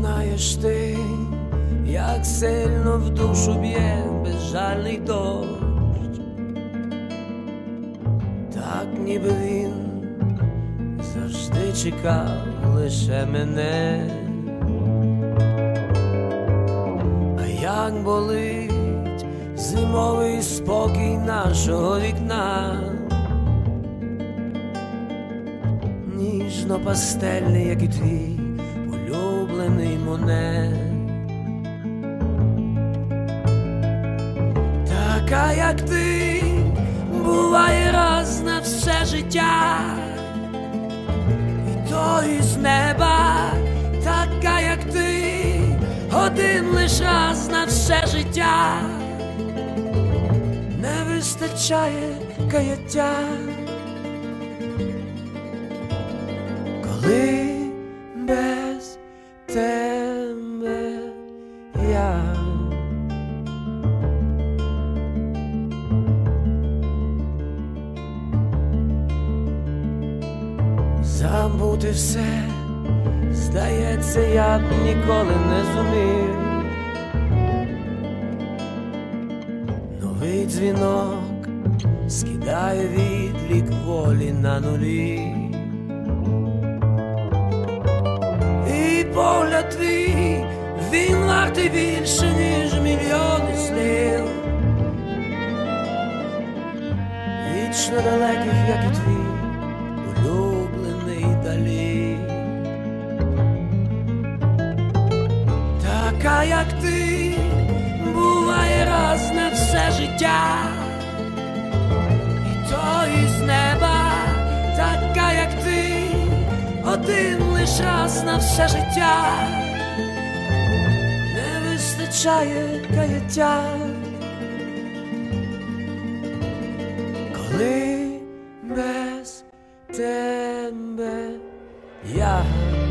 знаєш ти, як сильно в душу б'є безжальний дощ, так ніби він завжди чекав лише мене. А як болить зимовий спокій нашого вікна, ніжно-пастельний, як і твій улюблений Моне. Така, як ти, буває раз на все життя, і то із неба. Така, як ти, один лиш раз на все життя. Не вистачає каяття, коли без тебе я. Забути все, здається, я б ніколи не зумів. Новий дзвінок скидає відлік волі на нулі, і погляд твій, він вартий більше, ніж мільйони слів. Вічно далеких, як і твій улюблений Далі. Така, як ти, буває раз на все життя, і то із неба. Така, як ти, один лиш раз на все життя. Не вистачає каяття, коли без тебе я.